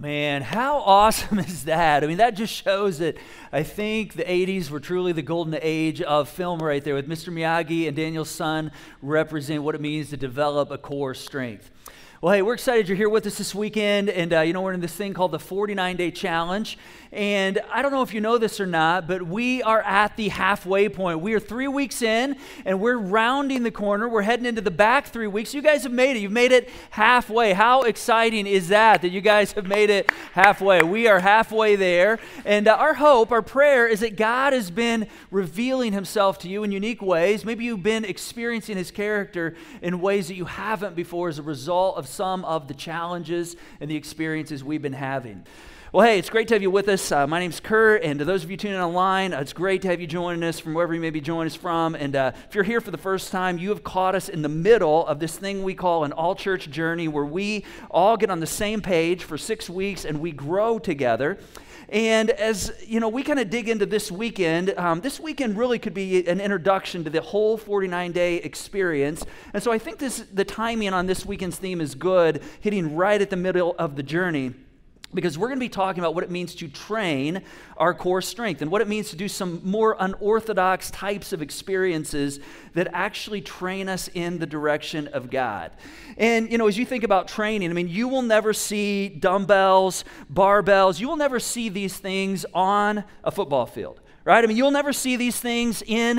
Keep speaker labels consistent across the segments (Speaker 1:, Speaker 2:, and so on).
Speaker 1: Man, how awesome is that? I mean, that just shows that I think the 80s were truly the golden age of film right there, with Mr. Miyagi and Daniel Son represent what it means to develop a core strength. Well, hey, we're excited you're here with us this weekend, and we're in this thing called the 49-Day Challenge, and I don't know if you know this or not, but we are at the halfway point. We are 3 weeks in, and we're rounding the corner. We're heading into the back 3 weeks. You guys have made it. You've made it halfway. How exciting is that you guys have made it halfway? We are halfway there, and our hope, our prayer is that God has been revealing himself to you in unique ways. Maybe you've been experiencing his character in ways that you haven't before as a result of some of the challenges and the experiences we've been having. Well, hey, it's great to have you with us. My name's Kurt, and to those of you tuning in online, it's great to have you joining us from wherever you may be joining us from. And if you're here for the first time, you have caught us in the middle of this thing we call an all-church journey, where we all get on the same page for 6 weeks and we grow together. And as you know, we kind of dig into this weekend really could be an introduction to the whole 49-day experience. And so I think the timing on this weekend's theme is good, hitting right at the middle of the journey, because we're going to be talking about what it means to train our core strength and what it means to do some more unorthodox types of experiences that actually train us in the direction of God. And, as you think about training, you will never see dumbbells, barbells. You will never see these things on a football field. Right? You'll never see these things on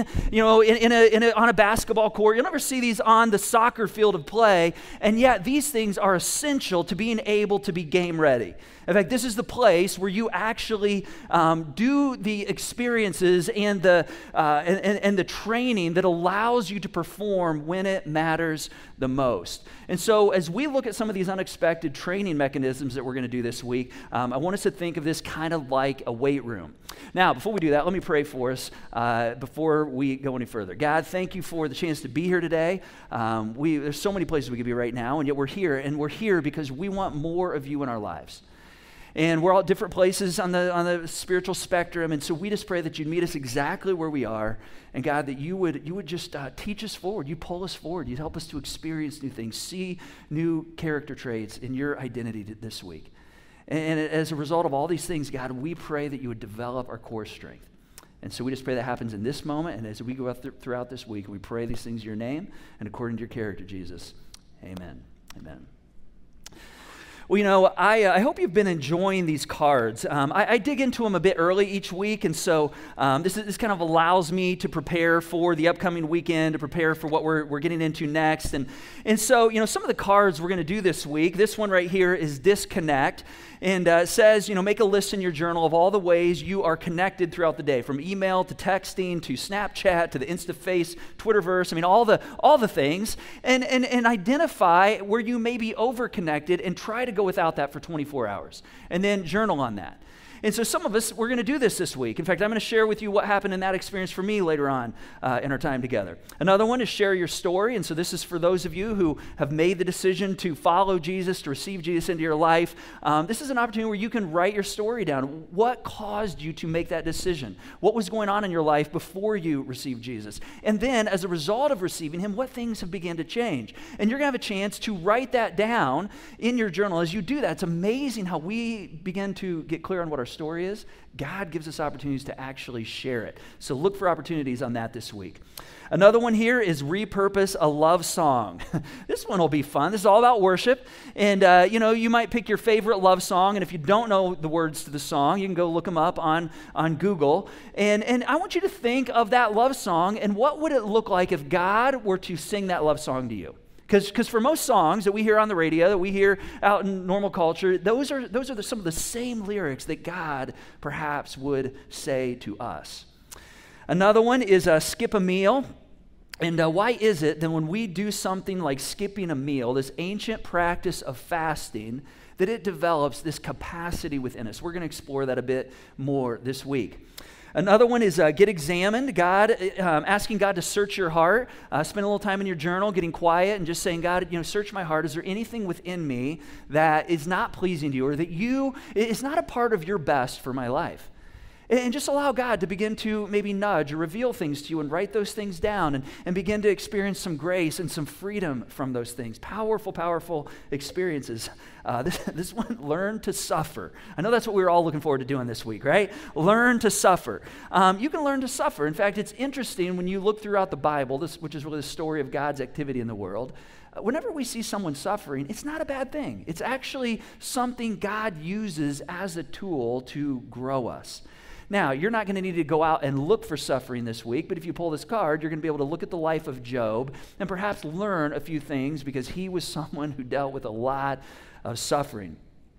Speaker 1: a basketball court. You'll never see these on the soccer field of play. And yet these things are essential to being able to be game ready. In fact, this is the place where you actually do the experiences and the training that allows you to perform when it matters the most. And so as we look at some of these unexpected training mechanisms that we're going to do this week, I want us to think of this kind of like a weight room. Now, before we do that, let me pray for us before we go any further. God, thank you for the chance to be here today. There's so many places we could be right now, and yet we're here because we want more of you in our lives. And we're all at different places on the spiritual spectrum, and so we just pray that you'd meet us exactly where we are, and God, that you would just teach us forward, you pull us forward, you'd help us to experience new things, see new character traits in your identity this week. And as a result of all these things, God, we pray that you would develop our core strength. And so we just pray that happens in this moment, and as we go throughout this week, we pray these things in your name and according to your character, Jesus. Amen. Amen. Well, I hope you've been enjoying these cards. I dig into them a bit early each week, and so this kind of allows me to prepare for the upcoming weekend, to prepare for what we're getting into next. And so, some of the cards we're going to do this week, this one right here is Disconnect, and it says, make a list in your journal of all the ways you are connected throughout the day, from email to texting to Snapchat to the InstaFace, Twitterverse, all the things, and identify where you may be over-connected and try to go without that for 24 hours, and then journal on that. And so some of us, we're going to do this week. In fact, I'm going to share with you what happened in that experience for me later on in our time together. Another one is share your story. And so this is for those of you who have made the decision to follow Jesus, to receive Jesus into your life. This is an opportunity where you can write your story down. What caused you to make that decision? What was going on in your life before you received Jesus? And then as a result of receiving him, what things have begun to change? And you're going to have a chance to write that down in your journal. As you do that, it's amazing how we begin to get clear on what our story is. God gives us opportunities to actually share it. So look for opportunities on that this week. Another one here is repurpose a love song. This one will be fun. This is all about worship. And, you might pick your favorite love song. And if you don't know the words to the song, you can go look them up on Google. And I want you to think of that love song and what would it look like if God were to sing that love song to you? Because for most songs that we hear on the radio, that we hear out in normal culture, those are some of the same lyrics that God perhaps would say to us. Another one is skip a meal. And why is it that when we do something like skipping a meal, this ancient practice of fasting, that it develops this capacity within us? We're going to explore that a bit more this week. Another one is get examined. Asking God to search your heart. Spend a little time in your journal, getting quiet, and just saying, God, search my heart. Is there anything within me that is not pleasing to you, or that is not a part of your best for my life? And just allow God to begin to maybe nudge or reveal things to you and write those things down and begin to experience some grace and some freedom from those things. Powerful, powerful experiences. This one, learn to suffer. I know that's what we were all looking forward to doing this week, right? Learn to suffer. You can learn to suffer. In fact, it's interesting when you look throughout the Bible, which is really the story of God's activity in the world. Whenever we see someone suffering, it's not a bad thing. It's actually something God uses as a tool to grow us. Now, you're not going to need to go out and look for suffering this week, but if you pull this card, you're going to be able to look at the life of Job and perhaps learn a few things because he was someone who dealt with a lot of suffering.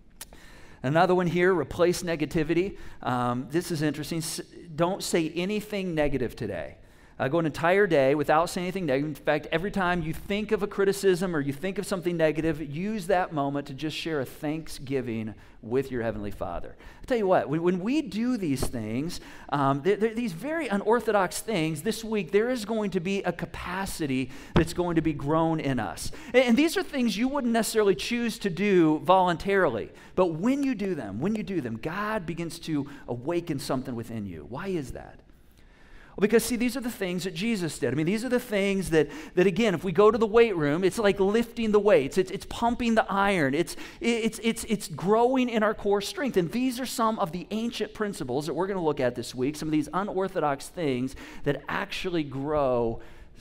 Speaker 1: Another one here, replace negativity. This is interesting. Don't say anything negative today. Go an entire day without saying anything negative. In fact, every time you think of a criticism or you think of something negative, use that moment to just share a thanksgiving with your Heavenly Father. I'll tell you what, when we do these things, these very unorthodox things, this week there is going to be a capacity that's going to be grown in us. And these are things you wouldn't necessarily choose to do voluntarily. But when you do them, God begins to awaken something within you. Why is that? Well, because, see, these are the things that Jesus did. I mean, these are the things that again, if we go to the weight room, it's like lifting the weights. It's pumping the iron. It's growing in our core strength. And these are some of the ancient principles that we're going to look at this week, some of these unorthodox things that actually grow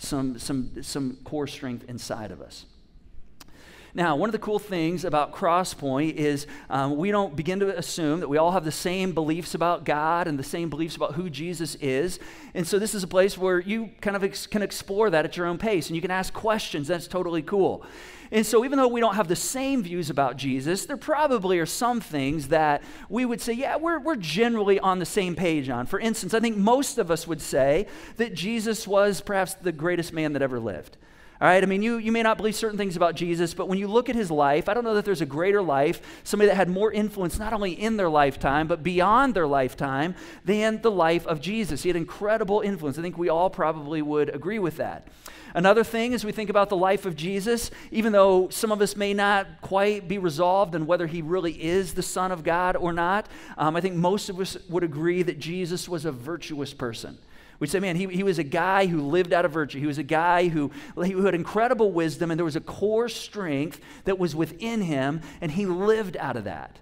Speaker 1: some core strength inside of us. Now, one of the cool things about Crosspoint is we don't begin to assume that we all have the same beliefs about God and the same beliefs about who Jesus is. And so this is a place where you kind of can explore that at your own pace, and you can ask questions. That's totally cool. And so even though we don't have the same views about Jesus, there probably are some things that we would say, yeah, we're generally on the same page on. For instance, I think most of us would say that Jesus was perhaps the greatest man that ever lived. All right, I mean, you may not believe certain things about Jesus, but when you look at his life, I don't know that there's a greater life, somebody that had more influence not only in their lifetime, but beyond their lifetime than the life of Jesus. He had incredible influence. I think we all probably would agree with that. Another thing, as we think about the life of Jesus, even though some of us may not quite be resolved on whether he really is the Son of God or not, I think most of us would agree that Jesus was a virtuous person. We'd say, man, he was a guy who lived out of virtue. He was a guy who had incredible wisdom, and there was a core strength that was within him, and he lived out of that.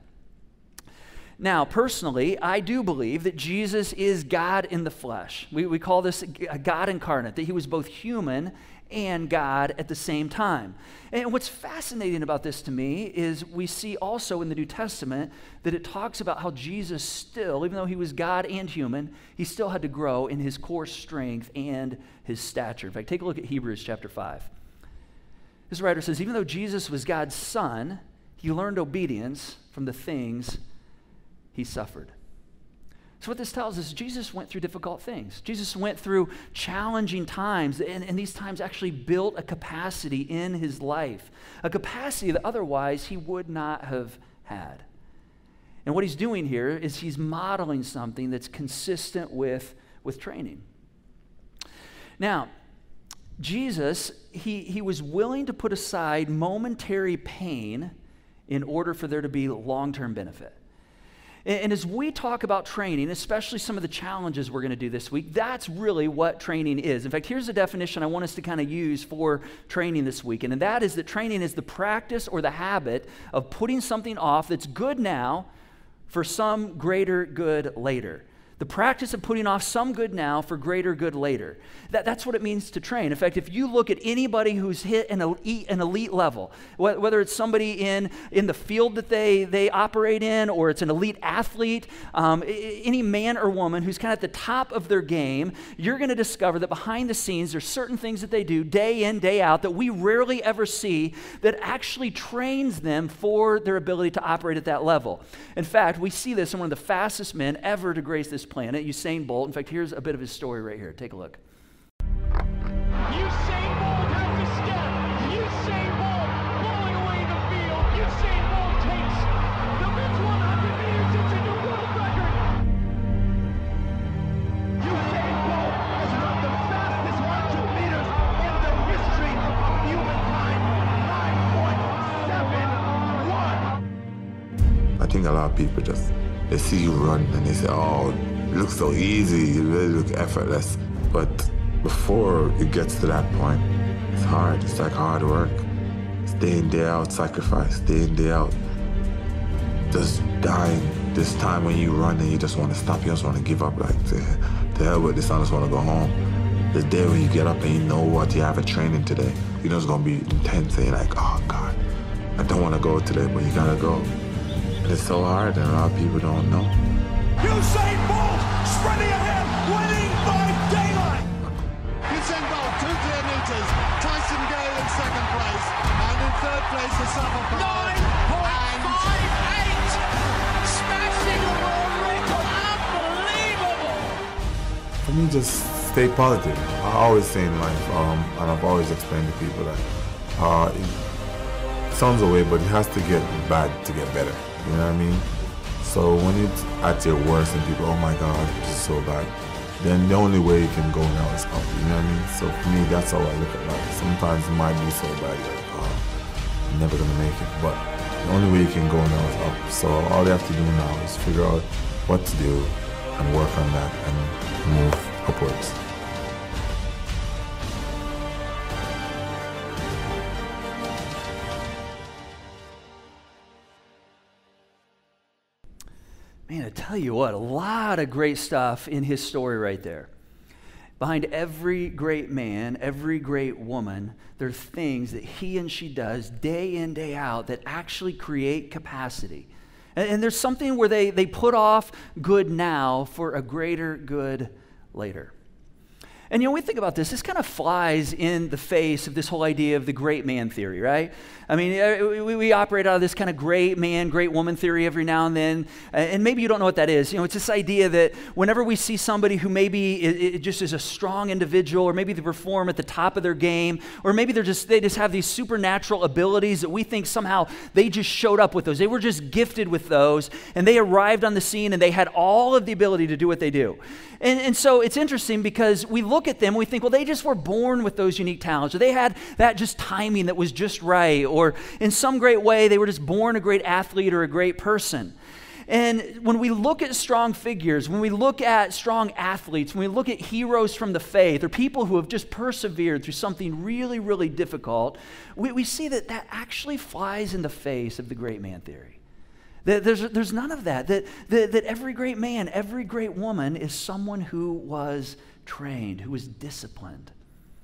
Speaker 1: Now, personally, I do believe that Jesus is God in the flesh. We call this God incarnate, that he was both human and God at the same time. And what's fascinating about this to me is we see also in the New Testament that it talks about how Jesus still, even though he was God and human, he still had to grow in his core strength and his stature. In fact, take a look at Hebrews chapter 5. This writer says, even though Jesus was God's son, he learned obedience from the things he suffered. So what this tells us is Jesus went through difficult things. Jesus went through challenging times, and these times actually built a capacity in his life, a capacity that otherwise he would not have had. And what he's doing here is he's modeling something that's consistent with training. Now, Jesus, he was willing to put aside momentary pain in order for there to be long-term benefit. And as we talk about training, especially some of the challenges we're going to do this week, that's really what training is. In fact, here's a definition I want us to kind of use for training this weekend, and that is that training is the practice or the habit of putting something off that's good now for some greater good later. The practice of putting off some good now for greater good later. That's what it means to train. In fact, if you look at anybody who's hit an elite level, whether it's somebody in the field that they operate in, or it's an elite athlete, any man or woman who's kind of at the top of their game, you're going to discover that behind the scenes there's certain things that they do day in, day out that we rarely ever see that actually trains them for their ability to operate at that level. In fact, we see this in one of the fastest men ever to grace this planet, Usain Bolt. In fact, here's a bit of his story right here. Take a look.
Speaker 2: Usain Bolt has the step. Usain Bolt blowing away the field. Usain Bolt takes the men's 100 meters. It's a new world record. Usain Bolt has run the fastest 100 meters in the history of humankind. 9.71.
Speaker 3: I think a lot of people they see you run and they say, oh, It looks so easy, it really looks effortless. But before it gets to that point, it's hard. It's like hard work. It's day in, day out, sacrifice, day in, day out. Just dying. This time when you run and you just want to stop, you just want to give up, like, to hell with this, I just want to go home. The day when you get up and you know what, you have a training today, you know it's going to be intense, and you're like, oh God, I don't want to go today, but you got to go. And it's so hard, and a lot of people don't know.
Speaker 2: Usain Bolt spreading ahead, winning by daylight.
Speaker 4: Usain Bolt, 2 clear meters. Tyson Gale in second place, and in third place the Suffolk.
Speaker 2: 9.58, smashing the world record, unbelievable.
Speaker 3: For me, just stay positive. I always say in life, and I've always explained to people that it sounds away, but it has to get bad to get better. You know what I mean? So when it's at your worst and people, oh my God, this is so bad, then the only way you can go now is up. You know what I mean? So for me, that's how I look at life. Sometimes it might be so bad, you're like, oh, I'm never gonna make it. But the only way you can go now is up. So all you have to do now is figure out what to do and work on that and move upwards.
Speaker 1: Man, I tell you what, a lot of great stuff in his story right there. Behind every great man, every great woman, there are things that he and she does day in, day out that actually create capacity. And there's something where they put off good now for a greater good later. And we think about this kind of flies in the face of this whole idea of the great man theory, right? I mean, we operate out of this kind of great man, great woman theory every now and then, and maybe you don't know what that is. It's this idea that whenever we see somebody who maybe it just is a strong individual, or maybe they perform at the top of their game, or maybe they just have these supernatural abilities that we think somehow they just showed up with those. They were just gifted with those, and they arrived on the scene, and they had all of the ability to do what they do. And so it's interesting because we look at them and we think, well, they just were born with those unique talents, or they had that just timing that was just right, or in some great way they were just born a great athlete or a great person. And when we look at strong figures, when we look at strong athletes, when we look at heroes from the faith, or people who have just persevered through something really, really difficult, we see that actually flies in the face of the great man theory. There's none of that. That every great man, every great woman is someone who was trained, who was disciplined.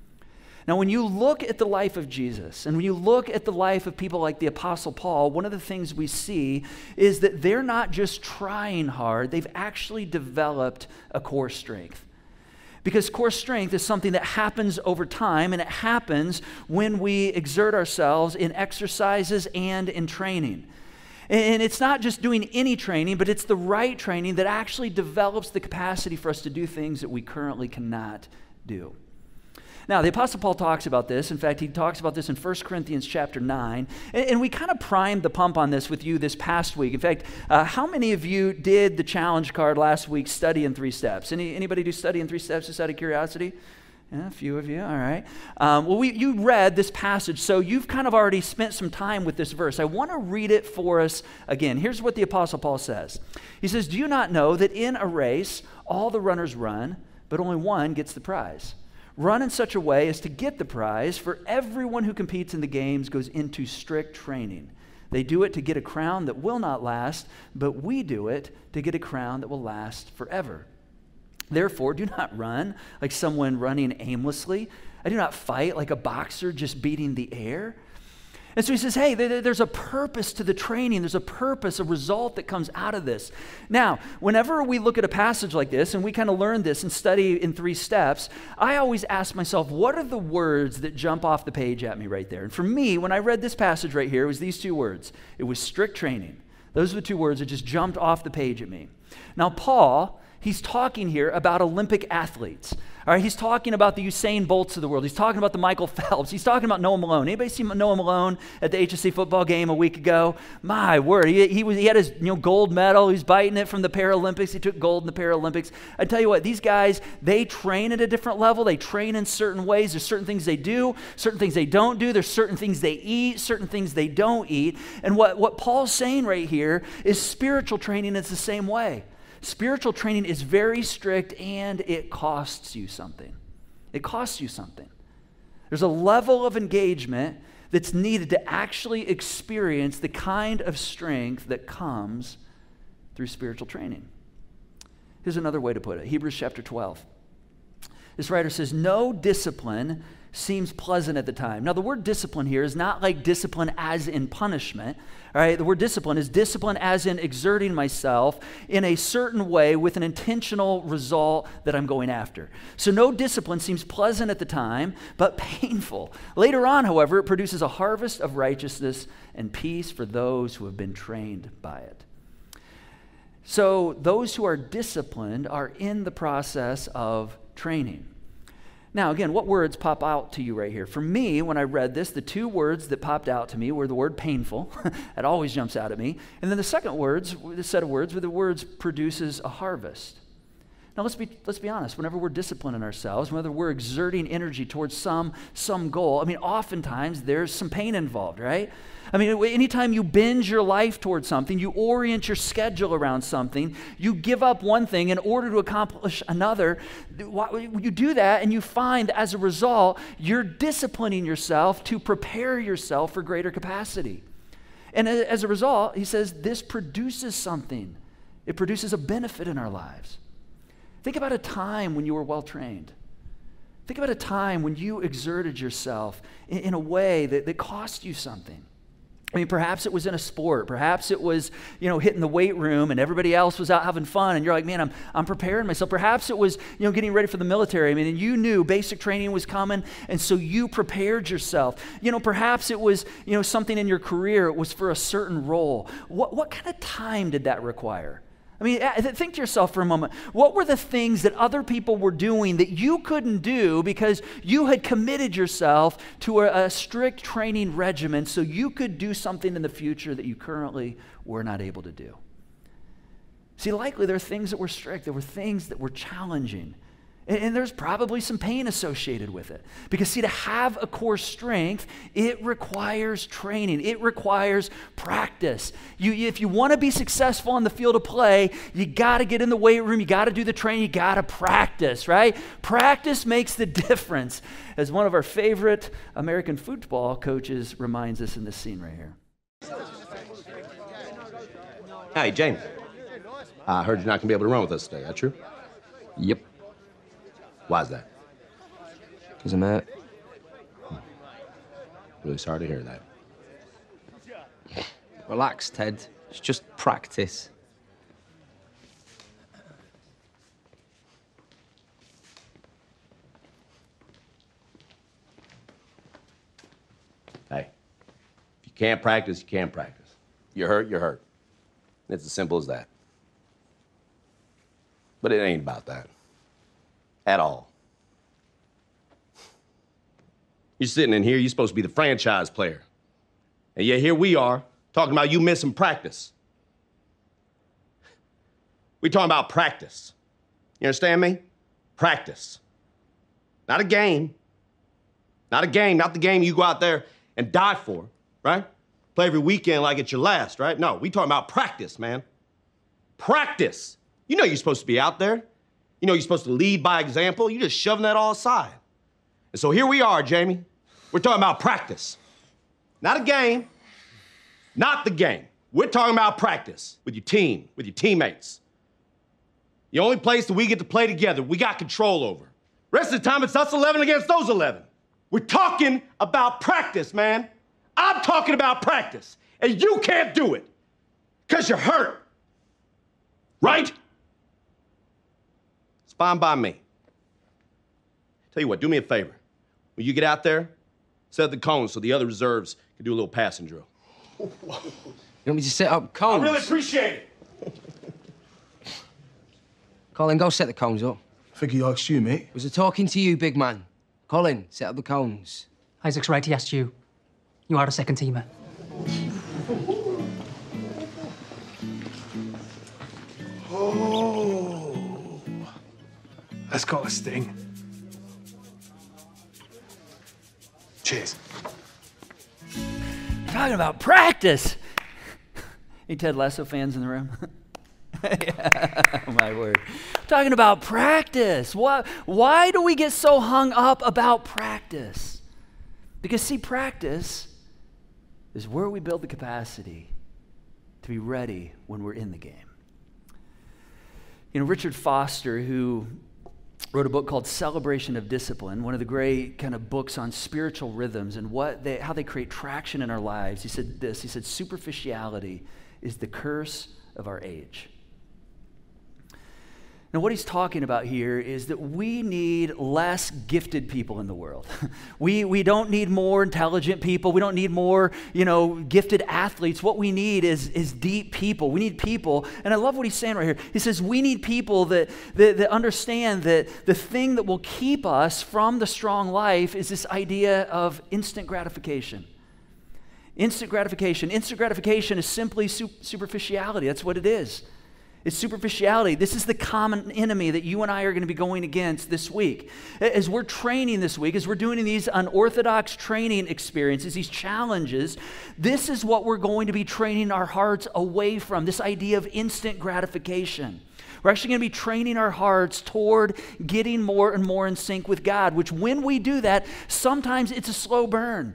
Speaker 1: Now, when you look at the life of Jesus, and when you look at the life of people like the Apostle Paul, one of the things we see is that they're not just trying hard, they've actually developed a core strength. Because core strength is something that happens over time, and it happens when we exert ourselves in exercises and in training. And it's not just doing any training, but it's the right training that actually develops the capacity for us to do things that we currently cannot do. Now, the Apostle Paul talks about this. In fact, he talks about this in 1 Corinthians chapter 9. And we kind of primed the pump on this with you this past week. In fact, how many of you did the challenge card last week, Study in 3 Steps? Anybody do Study in 3 Steps just out of curiosity? Yeah, a few of you, all right. Well, you read this passage, so you've kind of already spent some time with this verse. I want to read it for us again. Here's what the Apostle Paul says. He says, "Do you not know that in a race all the runners run, but only one gets the prize? Run in such a way as to get the prize, for everyone who competes in the games goes into strict training. They do it to get a crown that will not last, but we do it to get a crown that will last forever. Therefore, do not run like someone running aimlessly. I do not fight like a boxer just beating the air." And so he says, hey, there's a purpose to the training. There's a purpose, a result that comes out of this. Now, whenever we look at a passage like this, and we kind of learn this and study in 3 steps, I always ask myself, what are the words that jump off the page at me right there? And for me, when I read this passage right here, it was these 2 words. It was strict training. Those were the 2 words that just jumped off the page at me. Now, Paul, he's talking here about Olympic athletes. All right, he's talking about the Usain Bolts of the world. He's talking about the Michael Phelps. He's talking about Noah Malone. Anybody see Noah Malone at the HSC football game a week ago? My word, he had his gold medal. He was biting it from the Paralympics. He took gold in the Paralympics. I tell you what, these guys, they train at a different level. They train in certain ways. There's certain things they do, certain things they don't do. There's certain things they eat, certain things they don't eat. And what Paul's saying right here is spiritual training is the same way. Spiritual training is very strict and it costs you something. It costs you something. There's a level of engagement that's needed to actually experience the kind of strength that comes through spiritual training. Here's another way to put it. Hebrews chapter 12. This writer says, no discipline seems pleasant at the time. Now, the word discipline here is not like discipline as in punishment. All right, the word discipline is discipline as in exerting myself in a certain way with an intentional result that I'm going after. So no discipline seems pleasant at the time, but painful. Later on, however, it produces a harvest of righteousness and peace for those who have been trained by it. So those who are disciplined are in the process of training. Now, again, what words pop out to you right here? For me, when I read this, the two words that popped out to me were the word painful. It always jumps out at me. And then the set of words were the words produces a harvest. Now, let's be honest. Whenever we're disciplining ourselves, whether we're exerting energy towards some goal, I mean, oftentimes there's some pain involved, right? I mean, anytime you bend your life towards something, you orient your schedule around something, you give up one thing in order to accomplish another, you do that and you find that as a result, you're disciplining yourself to prepare yourself for greater capacity. And as a result, he says, this produces something. It produces a benefit in our lives. Think about a time when you were well-trained. Think about a time when you exerted yourself in a way that cost you something. I mean, perhaps it was in a sport. Perhaps it was, hitting the weight room and everybody else was out having fun and you're like, man, I'm preparing myself. Perhaps it was, getting ready for the military. I mean, and you knew basic training was coming and so you prepared yourself. Perhaps it was, something in your career. It was for a certain role. What kind of time did that require? I mean, think to yourself for a moment, what were the things that other people were doing that you couldn't do because you had committed yourself to a strict training regimen so you could do something in the future that you currently were not able to do? See, likely there are things that were strict, there were things that were challenging, and there's probably some pain associated with it. Because see, to have a core strength, it requires training. It requires practice. If you want to be successful on the field of play, you got to get in the weight room, you got to do the training, you got to practice, right? Practice makes the difference. As one of our favorite American football coaches reminds us in this scene right here.
Speaker 5: Hey, James. I heard you're not going to be able to run with us today. That true?
Speaker 6: Yep.
Speaker 5: Why's that?
Speaker 6: Because I'm hurt.
Speaker 5: Really sorry to hear that.
Speaker 6: Relax, Ted. It's just practice.
Speaker 5: Hey, if you can't practice, you can't practice. You're hurt, you're hurt. It's as simple as that. But it ain't about that. At all. You're sitting in here, you're supposed to be the franchise player. And yet here we are, talking about you missing practice. We're talking about practice. You understand me? Practice. Not a game. Not a game, not the game you go out there and die for, right? Play every weekend like it's your last, right? No, we talking about practice, man. Practice. You know you're supposed to be out there. You know you're supposed to lead by example. You're just shoving that all aside. And so here we are, Jamie. We're talking about practice. Not a game. Not the game. We're talking about practice with your team, with your teammates. The only place that we get to play together, we got control over. Rest of the time, it's us 11 against those 11. We're talking about practice, man. I'm talking about practice. And you can't do it because you're hurt. Right? It's fine by me. Tell you what, do me a favor. When you get out there, set the cones so the other reserves can do a little passing drill.
Speaker 6: You want me to set up cones?
Speaker 5: I really appreciate it.
Speaker 6: Colin, go set the cones up.
Speaker 7: I think he asked you, mate.
Speaker 6: Was I talking to you, big man? Colin, set up the cones.
Speaker 8: Isaac's right, he asked you. You are a second teamer.
Speaker 7: Oh, that's got a sting. Cheers.
Speaker 1: Talking about practice. Any Ted Lasso fans in the room? Oh, my word. Talking about practice. Why do we get so hung up about practice? Because, see, practice is where we build the capacity to be ready when we're in the game. You know, Richard Foster, who wrote a book called Celebration of Discipline, one of the great kind of books on spiritual rhythms and how they create traction in our lives. He said this, he said, superficiality is the curse of our age. Now, what he's talking about here is that we need less gifted people in the world. We don't need more intelligent people. We don't need more, gifted athletes. What we need is deep people. We need people, and I love what he's saying right here. He says we need people that understand that the thing that will keep us from the strong life is this idea of instant gratification. Instant gratification. Instant gratification is simply superficiality. That's what it is. It's superficiality. This is the common enemy that you and I are going to be going against this week. As we're training this week, as we're doing these unorthodox training experiences, these challenges, this is what we're going to be training our hearts away from, this idea of instant gratification. We're actually going to be training our hearts toward getting more and more in sync with God, which when we do that, sometimes it's a slow burn.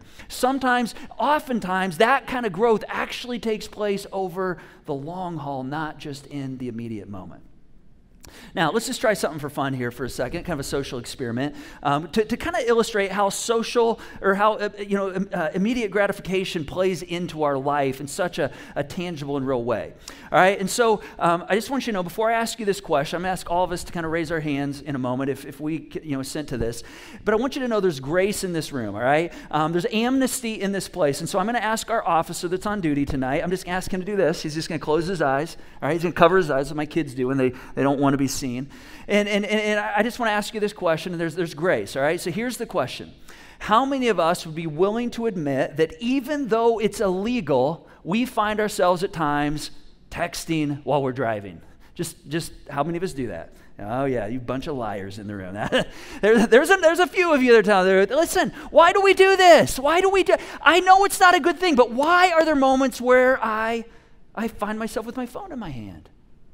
Speaker 1: Oftentimes, that kind of growth actually takes place over the long haul, not just in the immediate moment. Now, let's just try something for fun here for a second, kind of a social experiment, to kind of illustrate how social or how immediate gratification plays into our life in such a tangible and real way. All right, and so I just want you to know, before I ask you this question, I'm going to ask all of us to kind of raise our hands in a moment if we assent to this. But I want you to know there's grace in this room, all right? There's amnesty in this place. And so I'm going to ask our officer that's on duty tonight, I'm just going to ask him to do this. He's just going to close his eyes, all right? He's going to cover his eyes, as my kids do when they don't want to be seen. And I just want to ask you this question, and there's grace, all right? So here's the question. How many of us would be willing to admit that even though it's illegal, we find ourselves at times texting while we're driving? Just how many of us do that? Oh yeah, you bunch of liars in the room. There's a few of you that are telling, listen, why do we do this? I know it's not a good thing, but why are there moments where I find myself with my phone in my hand?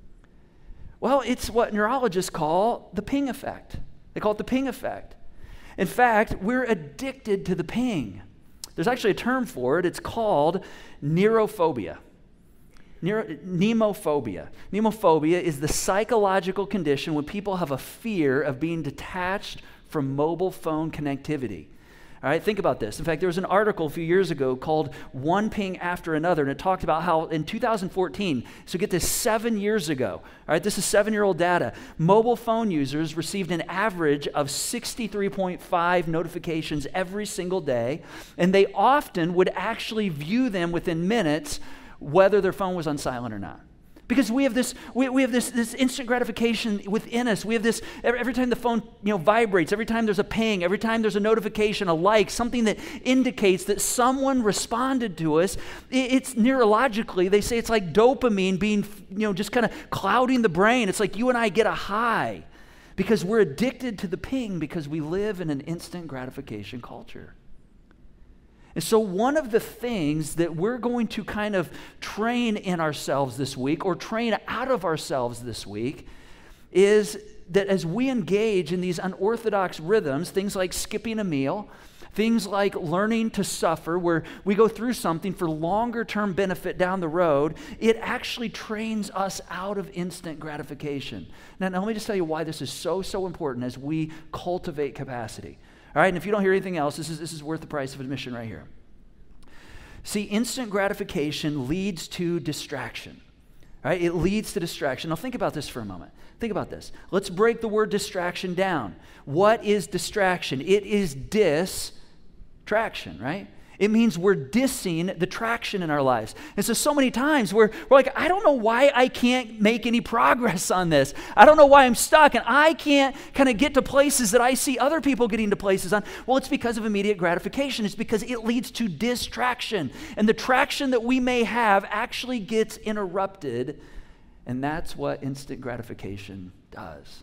Speaker 1: Well, it's what neurologists call the ping effect. They call it the ping effect. In fact, we're addicted to the ping. There's actually a term for it. It's called neurophobia. Nemophobia. Nemophobia is the psychological condition when people have a fear of being detached from mobile phone connectivity. All right, think about this. In fact, there was an article a few years ago called One Ping After Another, and it talked about how in 2014, so get this, 7 years ago, all right, this is 7-year-old data, mobile phone users received an average of 63.5 notifications every single day, and they often would actually view them within minutes whether their phone was on silent or not. Because we have this instant gratification within us. We have this, every time the phone vibrates, every time there's a ping, every time there's a notification, a like, something that indicates that someone responded to us, it's neurologically, they say it's like dopamine being, just kind of clouding the brain. It's like you and I get a high because we're addicted to the ping because we live in an instant gratification culture. And so one of the things that we're going to kind of train in ourselves this week or train out of ourselves this week is that as we engage in these unorthodox rhythms, things like skipping a meal, things like learning to suffer, where we go through something for longer term benefit down the road, it actually trains us out of instant gratification. Now let me just tell you why this is so important as we cultivate capacity. All right, and if you don't hear anything else, this is worth the price of admission right here. See, instant gratification leads to distraction. All right, it leads to distraction. Now think about this for a moment. Think about this. Let's break the word distraction down. What is distraction? It is distraction, right? It means we're dissing the traction in our lives. And so many times we're like, I don't know why I can't make any progress on this. I don't know why I'm stuck and I can't kind of get to places that I see other people getting to places on. Well, it's because of immediate gratification. It's because it leads to distraction. And the traction that we may have actually gets interrupted. And that's what instant gratification does.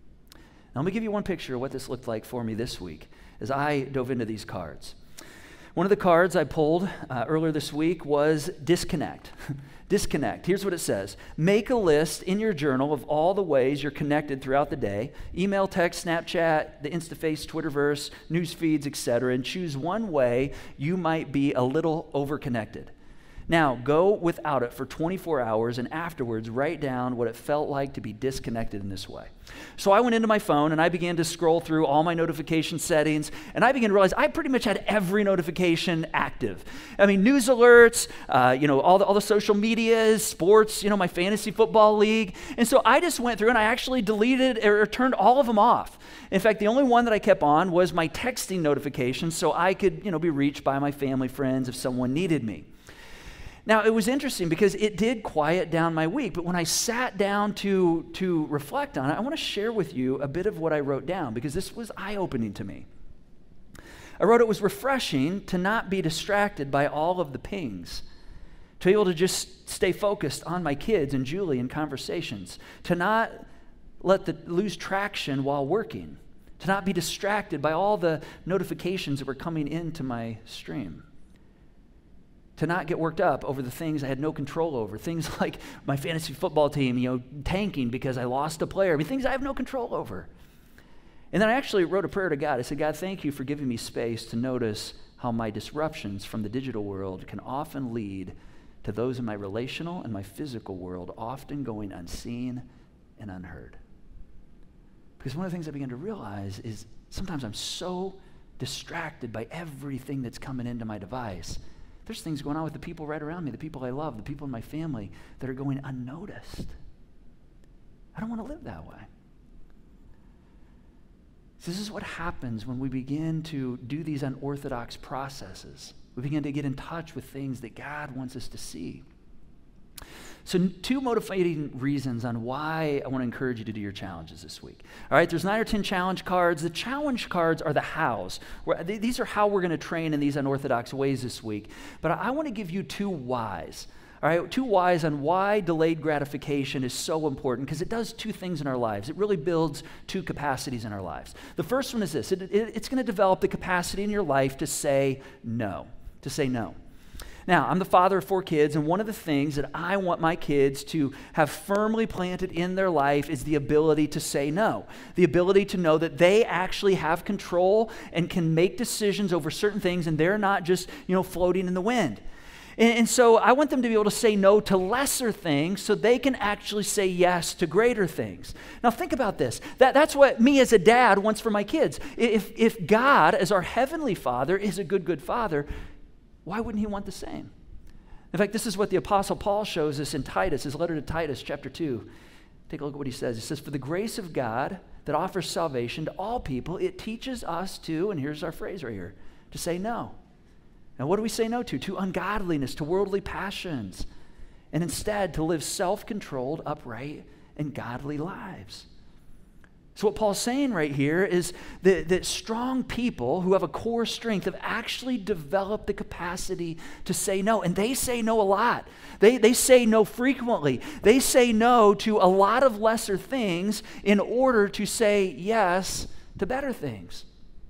Speaker 1: Now, let me give you one picture of what this looked like for me this week as I dove into these cards. One of the cards I pulled earlier this week was disconnect. Disconnect. Here's what it says. Make a list in your journal of all the ways you're connected throughout the day. Email, text, Snapchat, the Instaface, Twitterverse, news feeds, etc. And choose one way you might be a little overconnected. Now, go without it for 24 hours and afterwards write down what it felt like to be disconnected in this way. So I went into my phone and I began to scroll through all my notification settings, and I began to realize I pretty much had every notification active. I mean, news alerts, all the social medias, sports, my fantasy football league. And so I just went through and I actually deleted or turned all of them off. In fact, the only one that I kept on was my texting notifications so I could, be reached by my family, friends if someone needed me. Now, it was interesting because it did quiet down my week, but when I sat down to reflect on it, I want to share with you a bit of what I wrote down because this was eye-opening to me. I wrote it was refreshing to not be distracted by all of the pings, to be able to just stay focused on my kids and Julie and conversations, to not lose traction while working, to not be distracted by all the notifications that were coming into my stream. To not get worked up over the things I had no control over, things like my fantasy football team, tanking because I lost a player. I mean, things I have no control over. And then I actually wrote a prayer to God. I said, God, thank you for giving me space to notice how my disruptions from the digital world can often lead to those in my relational and my physical world often going unseen and unheard. Because one of the things I began to realize is sometimes I'm so distracted by everything that's coming into my device. There's things going on with the people right around me, the people I love, the people in my family that are going unnoticed. I don't want to live that way. So this is what happens when we begin to do these unorthodox processes. We begin to get in touch with things that God wants us to see. So 2 motivating reasons on why I want to encourage you to do your challenges this week. All right, there's 9 or 10 challenge cards. The challenge cards are the hows. These are how we're going to train in these unorthodox ways this week. But I want to give you 2 whys. All right, 2 whys on why delayed gratification is so important, because it does 2 things in our lives. It really builds 2 capacities in our lives. The first one is this. It's going to develop the capacity in your life to say no, to say no. Now, I'm the father of 4 kids, and one of the things that I want my kids to have firmly planted in their life is the ability to say no, the ability to know that they actually have control and can make decisions over certain things, and they're not just, floating in the wind. And so I want them to be able to say no to lesser things so they can actually say yes to greater things. Now think about this. That's what me as a dad wants for my kids. If God, as our heavenly Father, is a good Father, why wouldn't he want the same? In fact, this is what the Apostle Paul shows us in Titus, his letter to Titus, chapter 2. Take a look at what he says. He says, for the grace of God that offers salvation to all people, it teaches us to, and here's our phrase right here, to say no. Now, what do we say no to? To ungodliness, to worldly passions, and instead to live self-controlled, upright, and godly lives. So what Paul's saying right here is that strong people who have a core strength have actually developed the capacity to say no. And they say no a lot. They say no frequently. They say no to a lot of lesser things in order to say yes to better things.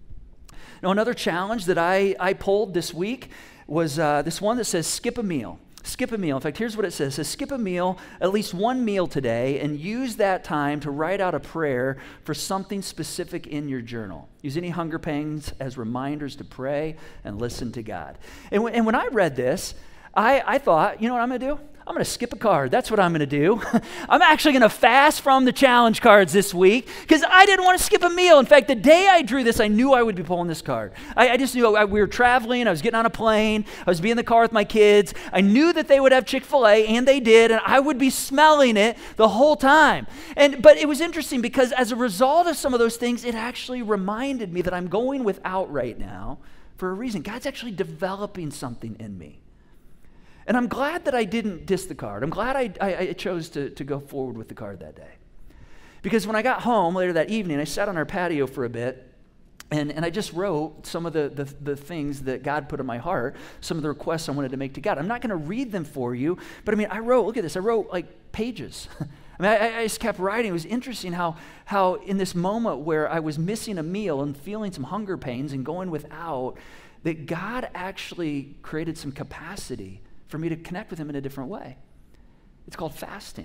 Speaker 1: Now, another challenge that I pulled this week was this one that says skip a meal. Skip a meal. In fact, here's what it says. It says, skip a meal, at least one meal today, and use that time to write out a prayer for something specific in your journal. Use any hunger pangs as reminders to pray and listen to God. And when I read this, I thought, you know what I'm going to do? I'm going to skip a card. That's what I'm going to do. I'm actually going to fast from the challenge cards this week because I didn't want to skip a meal. In fact, the day I drew this, I knew I would be pulling this card. I just knew we were traveling. I was getting on a plane. I was being in the car with my kids. I knew that they would have Chick-fil-A, and they did, and I would be smelling it the whole time. But it was interesting because as a result of some of those things, it actually reminded me that I'm going without right now for a reason. God's actually developing something in me. And I'm glad that I didn't diss the card. I'm glad I chose to go forward with the card that day. Because when I got home later that evening, I sat on our patio for a bit, and I just wrote some of the things that God put in my heart, some of the requests I wanted to make to God. I'm not going to read them for you, but I wrote, look at this, I wrote like pages. I just kept writing. It was interesting how in this moment where I was missing a meal and feeling some hunger pains and going without, that God actually created some capacity for me to connect with him in a different way. It's called fasting.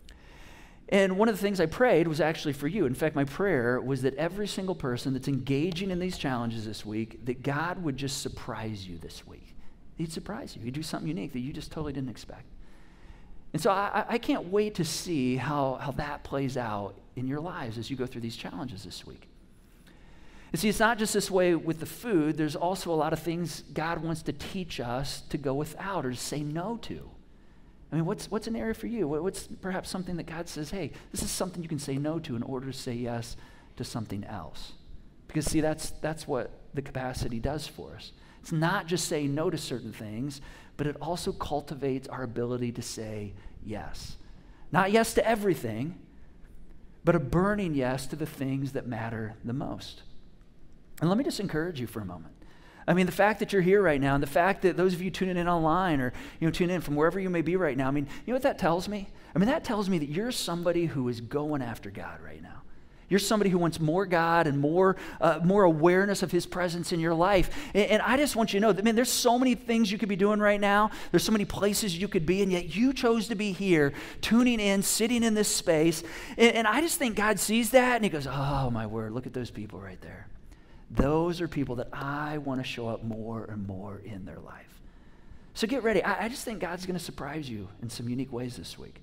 Speaker 1: And one of the things I prayed was actually for you. In fact, my prayer was that every single person that's engaging in these challenges this week, that God would just surprise you this week. He'd surprise you. He'd do something unique that you just totally didn't expect. And so I can't wait to see how that plays out in your lives as you go through these challenges this week. And see, it's not just this way with the food. There's also a lot of things God wants to teach us to go without or to say no to. I mean, what's an area for you? What's perhaps something that God says, hey, this is something you can say no to in order to say yes to something else? Because see, that's what the capacity does for us. It's not just saying no to certain things, but it also cultivates our ability to say yes. Not yes to everything, but a burning yes to the things that matter the most. And let me just encourage you for a moment. I mean, the fact that you're here right now, and the fact that those of you tuning in online or tune in from wherever you may be right now, I mean, you know what that tells me? I mean, that tells me that you're somebody who is going after God right now. You're somebody who wants more God and more awareness of his presence in your life. And I just want you to know that, man, there's so many things you could be doing right now. There's so many places you could be, and yet you chose to be here, tuning in, sitting in this space. And I just think God sees that, and he goes, oh, my word, look at those people right there. Those are people that I want to show up more and more in their life. So get ready. I just think God's going to surprise you in some unique ways this week.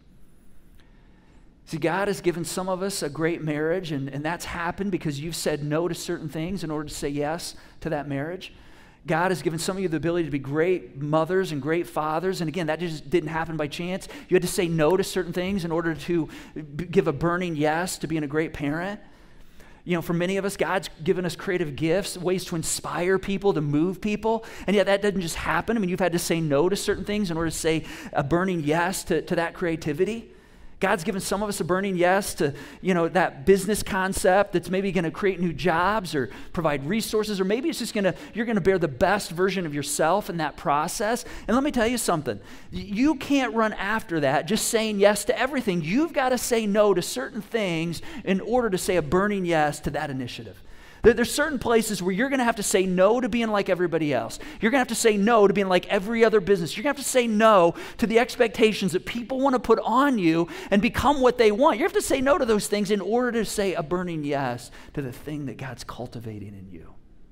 Speaker 1: See, God has given some of us a great marriage, and that's happened because you've said no to certain things in order to say yes to that marriage. God has given some of you the ability to be great mothers and great fathers, and again, that just didn't happen by chance. You had to say no to certain things in order to give a burning yes to being a great parent. You know, for many of us, God's given us creative gifts, ways to inspire people, to move people, and yet that doesn't just happen. I mean, you've had to say no to certain things in order to say a burning yes to that creativity. God's given some of us a burning yes to, that business concept that's maybe going to create new jobs or provide resources, or maybe it's just you're going to bear the best version of yourself in that process. And let me tell you something. You can't run after that just saying yes to everything. You've got to say no to certain things in order to say a burning yes to that initiative. There's certain places where you're going to have to say no to being like everybody else. You're going to have to say no to being like every other business. You're going to have to say no to the expectations that people want to put on you and become what they want. You have to say no to those things in order to say a burning yes to the thing that God's cultivating in you.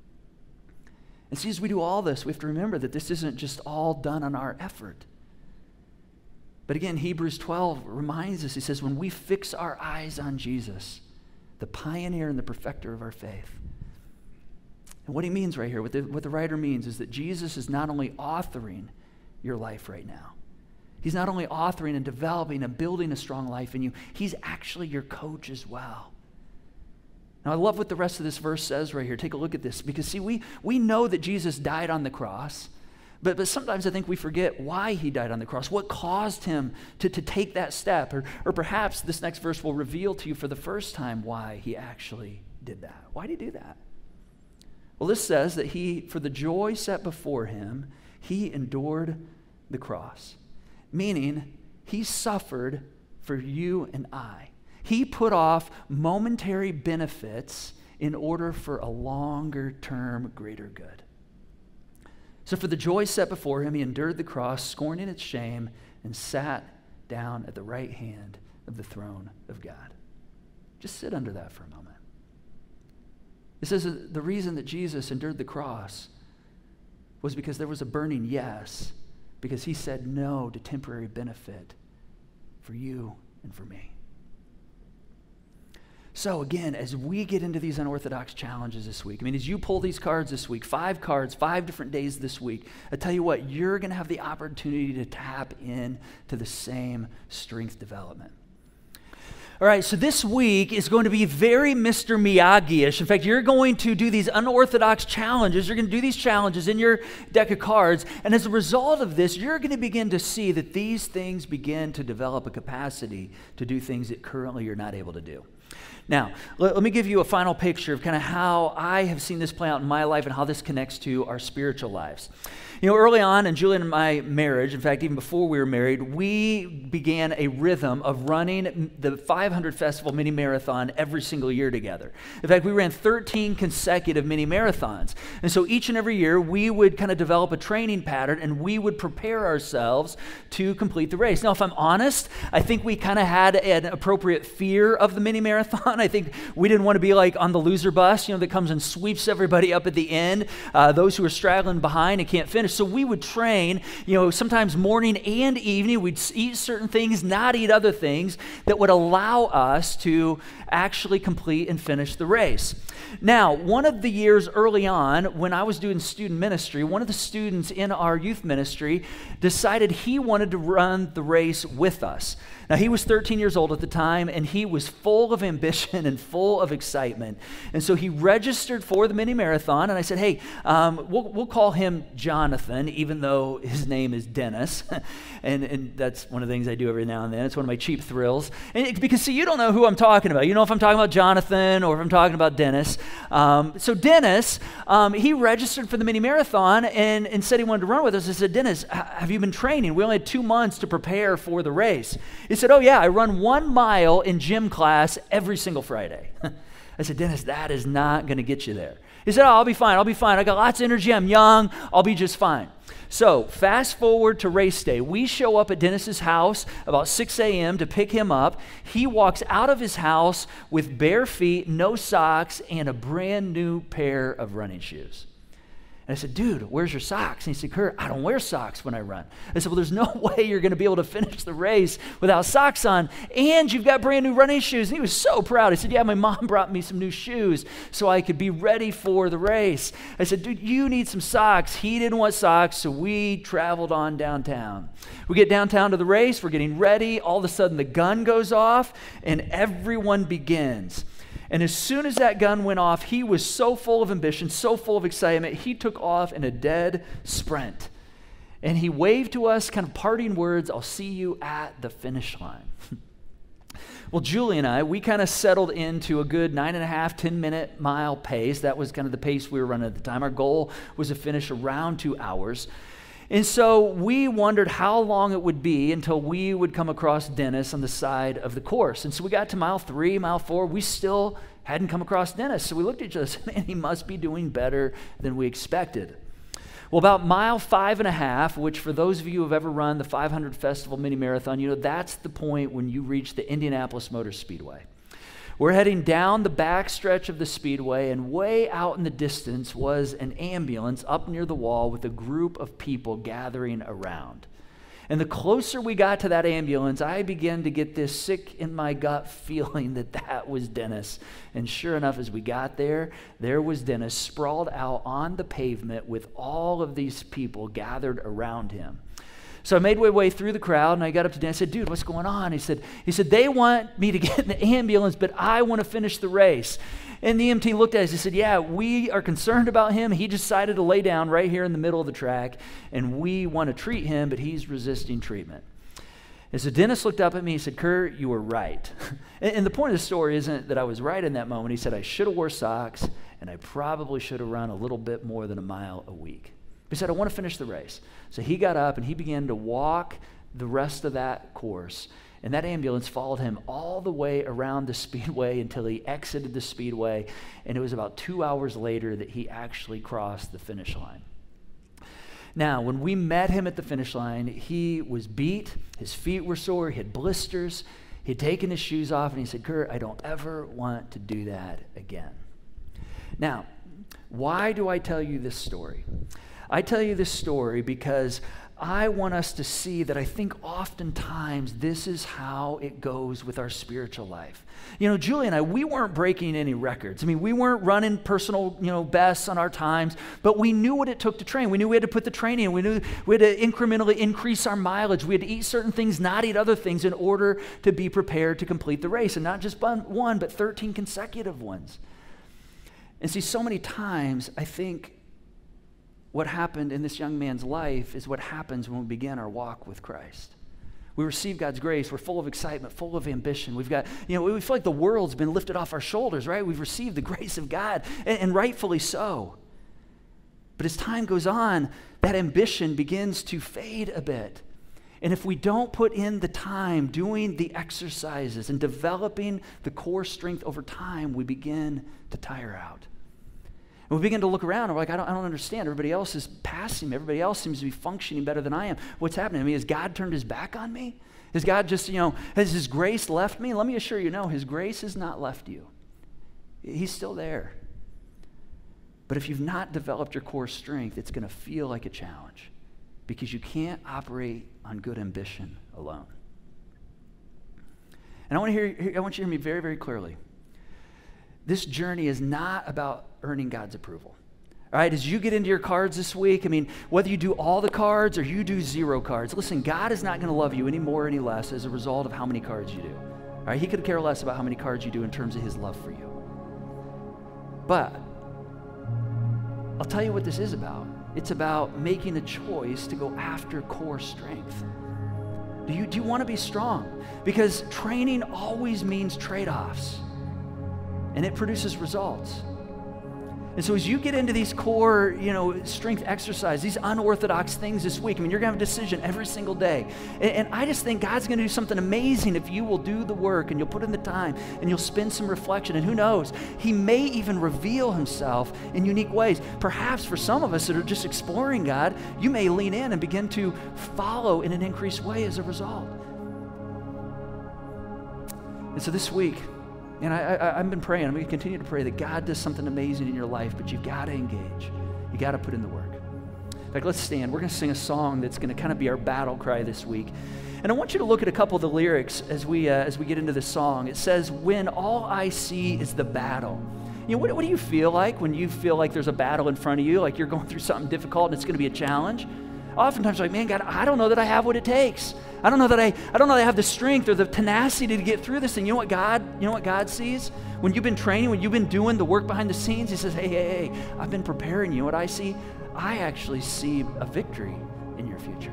Speaker 1: And see, as we do all this, we have to remember that this isn't just all done on our effort. But again, Hebrews 12 reminds us, he says, when we fix our eyes on Jesus, the pioneer and the perfecter of our faith. And what he means right here, what the writer means is that Jesus is not only authoring your life right now. He's not only authoring and developing and building a strong life in you, he's actually your coach as well. Now, I love what the rest of this verse says right here. Take a look at this, because see, we know that Jesus died on the cross, but sometimes I think we forget why he died on the cross, what caused him to take that step, or perhaps this next verse will reveal to you for the first time why he actually did that. Why did he do that? Well, this says that he, for the joy set before him, he endured the cross, meaning he suffered for you and I. He put off momentary benefits in order for a longer-term greater good. So for the joy set before him, he endured the cross, scorning its shame, and sat down at the right hand of the throne of God. Just sit under that for a moment. It says that the reason that Jesus endured the cross was because there was a burning yes, because he said no to temporary benefit for you and for me. So again, as we get into these unorthodox challenges this week, I mean, as you pull these cards this week, 5 cards, 5 different days this week, I tell you what, you're going to have the opportunity to tap into the same strength development. All right, so this week is going to be very Mr. Miyagi-ish. In fact, you're going to do these unorthodox challenges. You're going to do these challenges in your deck of cards. And as a result of this, you're going to begin to see that these things begin to develop a capacity to do things that currently you're not able to do. Now, let me give you a final picture of kind of how I have seen this play out in my life and how this connects to our spiritual lives. You know, early on in Julian and my marriage, in fact, even before we were married, we began a rhythm of running the 500 Festival Mini Marathon every single year together. In fact, we ran 13 consecutive mini marathons. And so each and every year, we would kind of develop a training pattern and we would prepare ourselves to complete the race. Now, if I'm honest, I think we kind of had an appropriate fear of the mini marathon. I think we didn't want to be like on the loser bus, that comes and sweeps everybody up at the end, those who are straggling behind and can't finish. So we would train, sometimes morning and evening. We'd eat certain things, not eat other things that would allow us to actually complete and finish the race. Now, one of the years early on, when I was doing student ministry, one of the students in our youth ministry decided he wanted to run the race with us. Now, he was 13 years old at the time, and he was full of ambition and full of excitement. And so he registered for the mini marathon, and I said, hey, we'll call him Jonathan, even though his name is Dennis. and that's one of the things I do every now and then. It's one of my cheap thrills. Because, see, you don't know who I'm talking about. You know if I'm talking about Jonathan or if I'm talking about Dennis. So Dennis, he registered for the mini marathon and said he wanted to run with us. I said, Dennis, have you been training? We only had 2 months to prepare for the race. He said, oh yeah, I run 1 mile in gym class every single Friday. I said, Dennis, that is not going to get you there. He said, oh, I'll be fine. I got lots of energy. I'm young. I'll be just fine. So fast forward to race day. We show up at Dennis's house about 6 a.m. to pick him up. He walks out of his house with bare feet, no socks, and a brand new pair of running shoes. And I said, dude, where's your socks? And he said, Kurt, I don't wear socks when I run. I said, well, there's no way you're going to be able to finish the race without socks on, and you've got brand new running shoes. And he was so proud. He said, yeah, my mom brought me some new shoes so I could be ready for the race. I said, dude, you need some socks. He didn't want socks, so we traveled on downtown. We get downtown to the race. We're getting ready. All of a sudden, the gun goes off, and everyone begins. And as soon as that gun went off, he was so full of ambition, so full of excitement, he took off in a dead sprint. And he waved to us, kind of parting words, I'll see you at the finish line. Well, Julie and I, we kind of settled into a good 9.5, 10-minute mile pace. That was kind of the pace we were running at the time. Our goal was to finish around 2 hours. And so we wondered how long it would be until we would come across Dennis on the side of the course. And so we got to mile 3, mile 4. We still hadn't come across Dennis. So we looked at each other and said, man, he must be doing better than we expected. Well, about mile 5.5, which for those of you who have ever run the 500 Festival Mini Marathon, that's the point when you reach the Indianapolis Motor Speedway. We're heading down the back stretch of the speedway, and way out in the distance was an ambulance up near the wall with a group of people gathering around. And the closer we got to that ambulance, I began to get this sick in my gut feeling that was Dennis. And sure enough, as we got there was Dennis sprawled out on the pavement with all of these people gathered around him. So I made my way through the crowd, and I got up to Dan. I said, dude, what's going on? He said, they want me to get in the ambulance, but I want to finish the race. And the EMT looked at us and said, yeah, we are concerned about him. He decided to lay down right here in the middle of the track, and we want to treat him, but he's resisting treatment. And so Dennis looked up at me and said, Kurt, you were right. And the point of the story isn't that I was right in that moment. He said I should have wore socks, and I probably should have run a little bit more than a mile a week. He said, I want to finish the race. So he got up and he began to walk the rest of that course. And that ambulance followed him all the way around the speedway until he exited the speedway. And it was about 2 hours later that he actually crossed the finish line. Now, when we met him at the finish line, he was beat. His feet were sore. He had blisters. He had taken his shoes off. And he said, Kurt, I don't ever want to do that again. Now, why do I tell you this story? I tell you this story because I want us to see that I think oftentimes this is how it goes with our spiritual life. Julie and I, we weren't breaking any records. We weren't running personal, bests on our times, but we knew what it took to train. We knew we had to put the training in. We knew we had to incrementally increase our mileage. We had to eat certain things, not eat other things in order to be prepared to complete the race. And not just one, but 13 consecutive ones. And see, so many times I think what happened in this young man's life is what happens when we begin our walk with Christ. We receive God's grace. We're full of excitement, full of ambition. We've got, we feel like the world's been lifted off our shoulders, right? We've received the grace of God, and rightfully so. But as time goes on, that ambition begins to fade a bit. And if we don't put in the time doing the exercises and developing the core strength over time, we begin to tire out. And we begin to look around and we're like, I don't understand. Everybody else is passing me. Everybody else seems to be functioning better than I am. What's happening to me? Has God turned his back on me? Has God just, has his grace left me? Let me assure you, no, his grace has not left you. He's still there. But if you've not developed your core strength, it's going to feel like a challenge because you can't operate on good ambition alone. And I want you to hear me very, very clearly. This journey is not about earning God's approval. All right, as you get into your cards this week, whether you do all the cards or you do 0 cards, listen, God is not going to love you any more or any less as a result of how many cards you do. All right, he could care less about how many cards you do in terms of his love for you. But I'll tell you what this is about. It's about making a choice to go after core strength. Do you want to be strong? Because training always means trade-offs, and it produces results. And so as you get into these core, strength exercise, these unorthodox things this week, you're going to have a decision every single day. And I just think God's going to do something amazing if you will do the work and you'll put in the time and you'll spend some reflection. And who knows, he may even reveal himself in unique ways. Perhaps for some of us that are just exploring God, you may lean in and begin to follow in an increased way as a result. And so this week, and I've been praying, I'm going to continue to pray that God does something amazing in your life, but you've got to engage. You got to put in the work. In fact, let's stand. We're going to sing a song that's going to kind of be our battle cry this week. And I want you to look at a couple of the lyrics as we get into this song. It says, when all I see is the battle. What do you feel like when you feel like there's a battle in front of you, like you're going through something difficult and it's going to be a challenge? Oftentimes, like, man, God, I don't know that I have what it takes. I don't know that I have the strength or the tenacity to get through this thing. You know what God sees? When you've been training, when you've been doing the work behind the scenes, he says, hey, I've been preparing you. What I see? I actually see a victory in your future.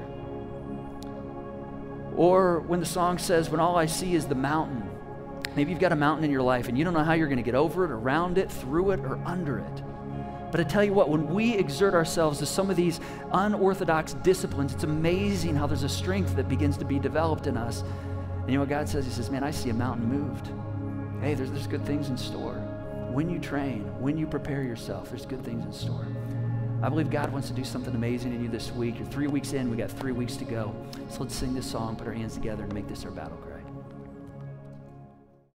Speaker 1: Or when the song says, when all I see is the mountain. Maybe you've got a mountain in your life and you don't know how you're going to get over it, around it, through it, or under it. But I tell you what, when we exert ourselves to some of these unorthodox disciplines, it's amazing how there's a strength that begins to be developed in us. And you know what God says? He says, man, I see a mountain moved. Hey, there's good things in store. When you train, when you prepare yourself, there's good things in store. I believe God wants to do something amazing in you this week. You're 3 weeks in, we got 3 weeks to go. So let's sing this song, put our hands together, and make this our battle cry.